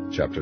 Chapter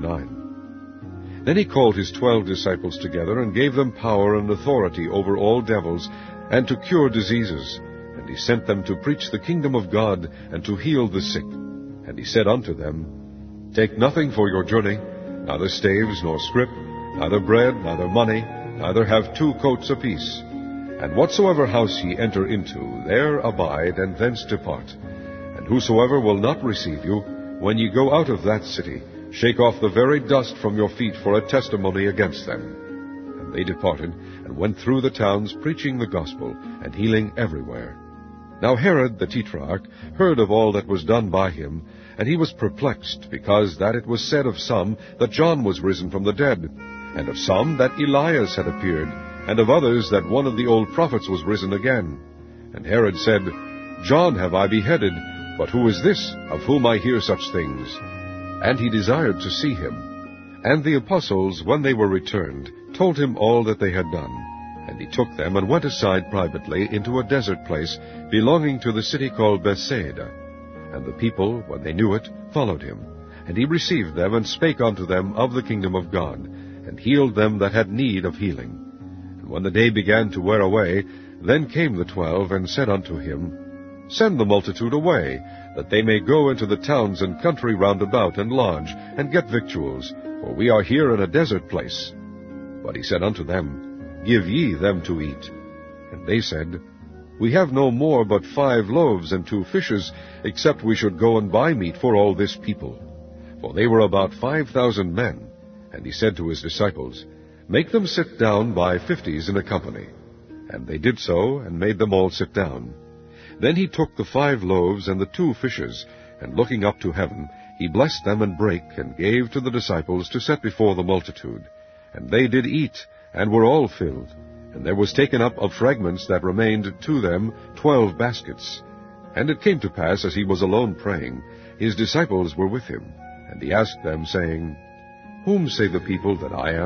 9. Then he called his 12 disciples together, and gave them power and authority over all devils, and to cure diseases. And he sent them to preach the kingdom of God, and to heal the sick. And he said unto them, Take nothing for your journey, neither staves, nor scrip, neither bread, neither money, neither have 2 coats apiece. And whatsoever house ye enter into, there abide, and thence depart. And whosoever will not receive you, when ye go out of that city, shake off the very dust from your feet for a testimony against them. And they departed, and went through the towns, preaching the gospel, and healing everywhere. Now Herod the Tetrarch heard of all that was done by him, and he was perplexed, because that it was said of some that John was risen from the dead, and of some that Elias had appeared, and of others that one of the old prophets was risen again. And Herod said, John have I beheaded, but who is this, of whom I hear such things? And he desired to see him. And the apostles, when they were returned, told him all that they had done. And he took them, and went aside privately into a desert place, belonging to the city called Bethsaida. And the people, when they knew it, followed him. And he received them, and spake unto them of the kingdom of God, and healed them that had need of healing. And when the day began to wear away, then came the 12, and said unto him, Send the multitude away, that they may go into the towns and country round about, and lodge, and get victuals, for we are here in a desert place. But he said unto them, Give ye them to eat. And they said, We have no more but 5 loaves and 2 fishes, except we should go and buy meat for all this people. For they were about 5,000 men. And he said to his disciples, Make them sit down by 50s in a company. And they did so, and made them all sit down. Then he took the 5 loaves and the 2 fishes, and looking up to heaven, he blessed them and brake, and gave to the disciples to set before the multitude. And they did eat, and were all filled. And there was taken up of fragments that remained to them 12 baskets. And it came to pass, as he was alone praying, his disciples were with him. And he asked them, saying, Whom say the people that I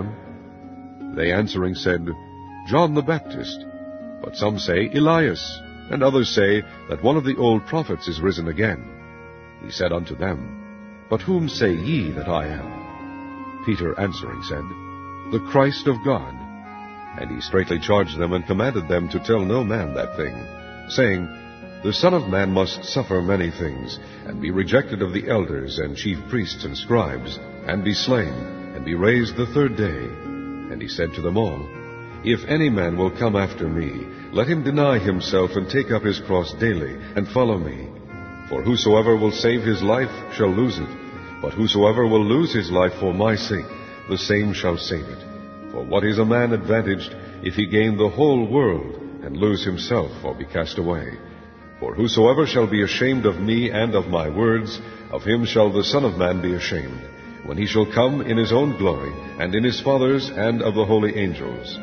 am? They answering said, John the Baptist. But some say, Elias. And others say that one of the old prophets is risen again. He said unto them, But whom say ye that I am? Peter answering said, The Christ of God. And he straitly charged them, and commanded them to tell no man that thing, saying, The Son of Man must suffer many things, and be rejected of the elders and chief priests and scribes, and be slain, and be raised the 3rd day. And he said to them all, If any man will come after me, let him deny himself, and take up his cross daily, and follow me. For whosoever will save his life shall lose it, but whosoever will lose his life for my sake, the same shall save it. For what is a man advantaged, if he gain the whole world, and lose himself, or be cast away? For whosoever shall be ashamed of me and of my words, of him shall the Son of Man be ashamed, when he shall come in his own glory, and in his Father's, and of the holy angels.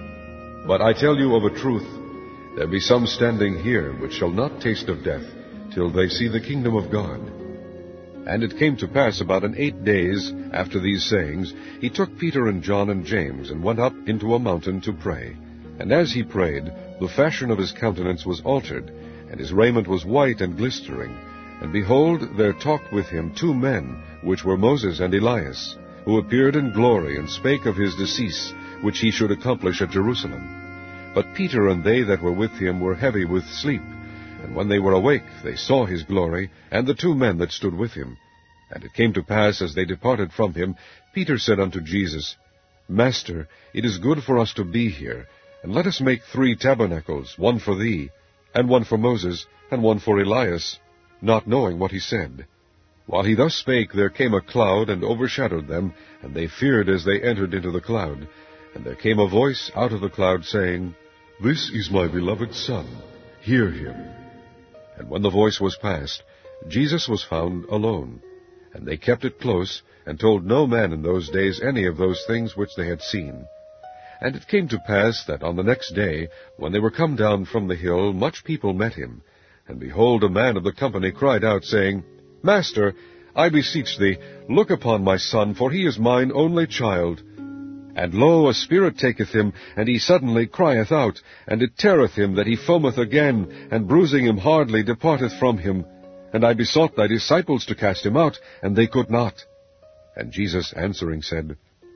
But I tell you of a truth, there be some standing here which shall not taste of death, till they see the kingdom of God. And it came to pass about 8 days after these sayings, he took Peter and John and James, and went up into a mountain to pray. And as he prayed, the fashion of his countenance was altered, and his raiment was white and glistering. And behold, there talked with him 2 men, which were Moses and Elias, who appeared in glory, and spake of his decease, which he should accomplish at Jerusalem. But Peter and they that were with him were heavy with sleep. And when they were awake, they saw his glory, and the 2 men that stood with him. And it came to pass, as they departed from him, Peter said unto Jesus, Master, it is good for us to be here, and let us make 3 tabernacles, one for thee, and one for Moses, and one for Elias, not knowing what he said. While he thus spake, there came a cloud, and overshadowed them, and they feared as they entered into the cloud. And there came a voice out of the cloud, saying, This is my beloved Son, hear him. And when the voice was past, Jesus was found alone. And they kept it close, and told no man in those days any of those things which they had seen. And it came to pass that on the next day, when they were come down from the hill, much people met him. And behold, a man of the company cried out, saying, Master, I beseech thee, look upon my son, for he is mine only child. And lo, a spirit taketh him, and he suddenly crieth out, and it teareth him that he foameth again, and bruising him hardly departeth from him. And I besought thy disciples to cast him out, and they could not. And Jesus answering said,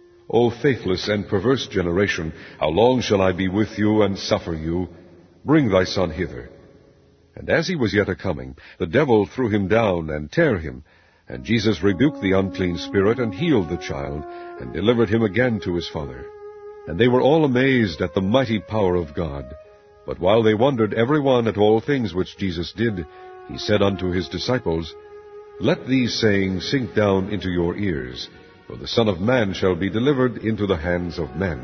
O faithless and perverse generation, how long shall I be with you and suffer you? Bring thy son hither. And as he was yet a-coming, the devil threw him down and tare him. And Jesus rebuked the unclean spirit, and healed the child, and delivered him again to his father. And they were all amazed at the mighty power of God. But while they wondered every one at all things which Jesus did, he said unto his disciples, Let these sayings sink down into your ears, for the Son of Man shall be delivered into the hands of men.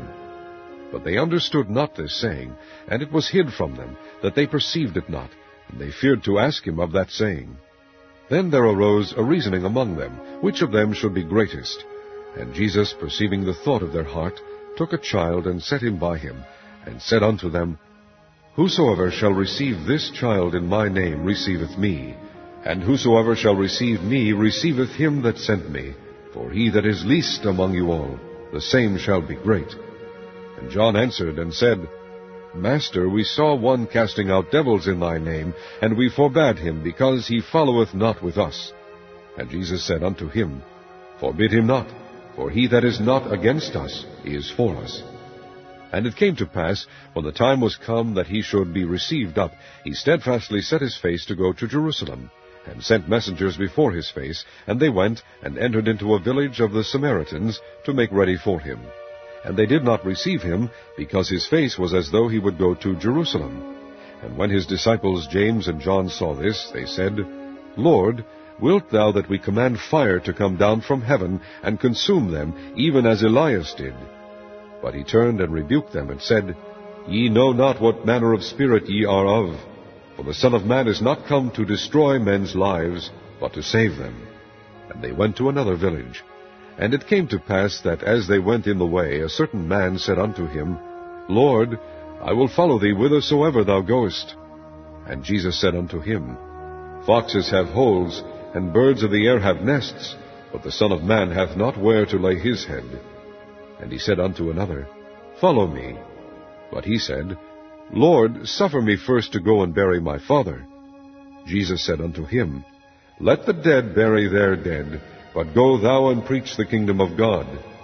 But they understood not this saying, and it was hid from them, that they perceived it not, and they feared to ask him of that saying. Then there arose a reasoning among them, which of them should be greatest. And Jesus, perceiving the thought of their heart, took a child, and set him by him, and said unto them, Whosoever shall receive this child in my name receiveth me, and whosoever shall receive me receiveth him that sent me. For he that is least among you all, the same shall be great. And John answered and said, Master, we saw one casting out devils in thy name, and we forbade him, because he followeth not with us. And Jesus said unto him, Forbid him not, for he that is not against us is for us. And it came to pass, when the time was come that he should be received up, he steadfastly set his face to go to Jerusalem, and sent messengers before his face, and they went and entered into a village of the Samaritans to make ready for him. And they did not receive him, because his face was as though he would go to Jerusalem. And when his disciples James and John saw this, they said, Lord, wilt thou that we command fire to come down from heaven, and consume them, even as Elias did? But he turned and rebuked them, and said, Ye know not what manner of spirit ye are of. For the Son of Man is not come to destroy men's lives, but to save them. And they went to another village. And it came to pass that as they went in the way, a certain man said unto him, Lord, I will follow thee whithersoever thou goest. And Jesus said unto him, Foxes have holes, and birds of the air have nests, but the Son of Man hath not where to lay his head. And he said unto another, Follow me. But he said, Lord, suffer me first to go and bury my father. Jesus said unto him, Let the dead bury their dead, but go thou and preach the kingdom of God.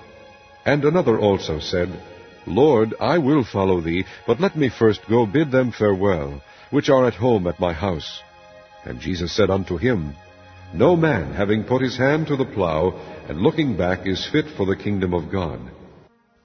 And another also said, Lord, I will follow thee, but let me first go bid them farewell, which are at home at my house. And Jesus said unto him, No man, having put his hand to the plough, and looking back, is fit for the kingdom of God.